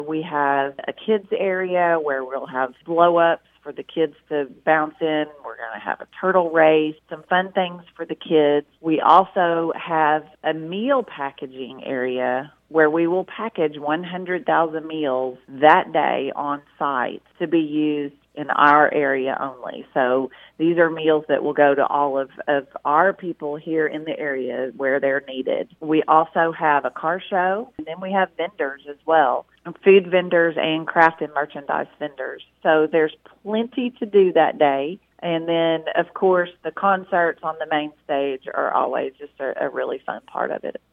We have a kids area where we'll have blow-ups for the kids to bounce in. We're going to have a turtle race, some fun things for the kids. We also have a meal packaging area where we will package 100,000 meals that day on site to be used in our area only. So these are meals that will go to all of our people here in the area where they're needed. We also have a car show, and then we have vendors as well, food vendors and craft and merchandise vendors. So there's plenty to do that day. And then, of course, the concerts on the main stage are always just a really fun part of it.